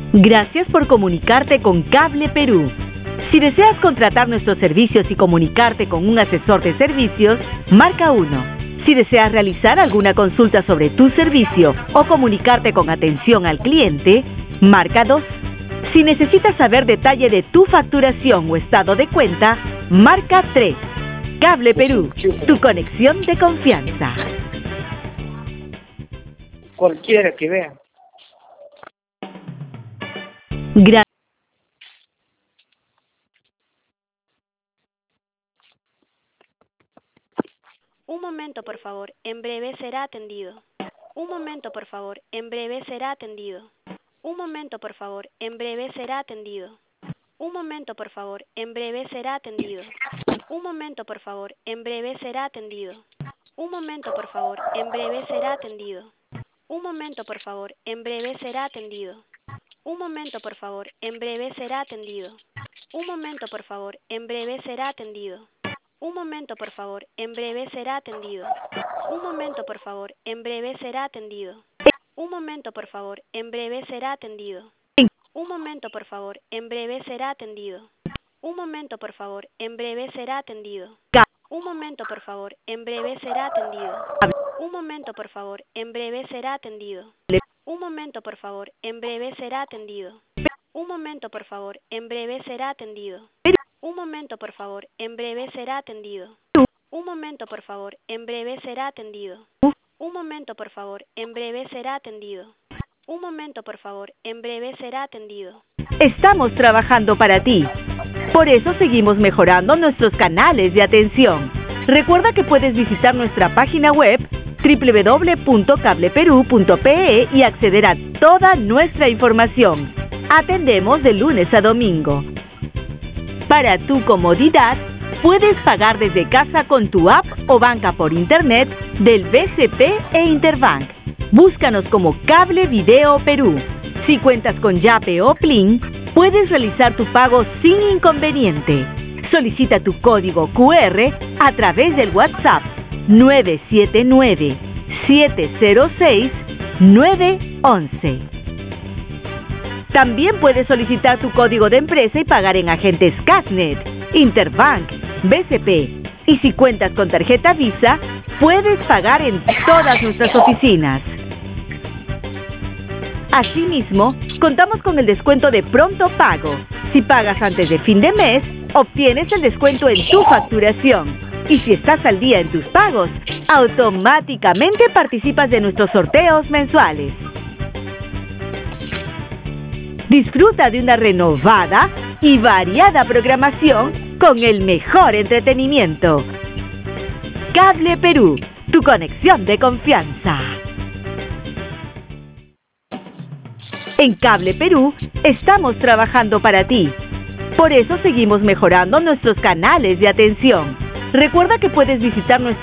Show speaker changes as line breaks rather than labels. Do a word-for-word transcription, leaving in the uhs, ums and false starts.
Gracias por comunicarte con Cable Perú. Si deseas contratar nuestros servicios y comunicarte con un asesor de servicios, marca uno. Si deseas realizar alguna consulta sobre tu servicio o comunicarte con atención al cliente, marca dos. Si necesitas saber detalle de tu facturación o estado de cuenta, marca tres. Cable Perú, tu conexión de confianza.
Cualquiera que vea.
Gracias.
Un momento, por favor. En breve será atendido. Un momento, por favor. En breve será atendido. Un momento, por favor. En breve será atendido. Un momento, por favor. En breve será atendido. Un momento, por favor. En breve será atendido. Un momento, por favor. En breve será atendido. Un momento, por favor. En breve será atendido. Un momento, por favor. En breve será atendido. Un momento, por favor. En breve será atendido. Un momento, por favor. En breve será atendido. Un momento, por favor. En breve será atendido. Un momento, por favor. En breve será atendido. Un momento, por favor. En breve será atendido. Un momento, por favor. En breve será atendido. Un momento, por favor. En breve será atendido. Un momento, por favor. En breve será atendido. Un momento, por favor. En breve será atendido. Un momento, por favor. En breve será atendido. Un momento, por favor. En breve será atendido. Un momento, por favor. En breve será atendido. Un momento, por favor. En breve será atendido. Un momento, por favor. En breve será atendido.
Estamos trabajando para ti. Por eso seguimos mejorando nuestros canales de atención. Recuerda que puedes visitar nuestra página web doble u doble u doble u punto cable perú punto pe e y acceder a toda nuestra información. Atendemos de lunes a domingo. Para tu comodidad, puedes pagar desde casa con tu app o banca por internet del B C P e Interbank. Búscanos como Cable Video Perú. Si cuentas con Yape o Plin, puedes realizar tu pago sin inconveniente. Solicita tu código cu erre a través del WhatsApp nueve siete nueve, siete cero seis, nueve once. También puedes solicitar tu código de empresa y pagar en agentes Casnet, Interbank, B C P. Y si cuentas con tarjeta Visa, puedes pagar en todas nuestras oficinas. Asimismo, contamos con el descuento de pronto pago. Si pagas antes de fin de mes, obtienes el descuento en tu facturación. Y si estás al día en tus pagos, automáticamente participas de nuestros sorteos mensuales. Disfruta de una renovada y variada programación con el mejor entretenimiento. Cable Perú, tu conexión de confianza. En Cable Perú estamos trabajando para ti. Por eso seguimos mejorando nuestros canales de atención. Recuerda que puedes visitar nuestra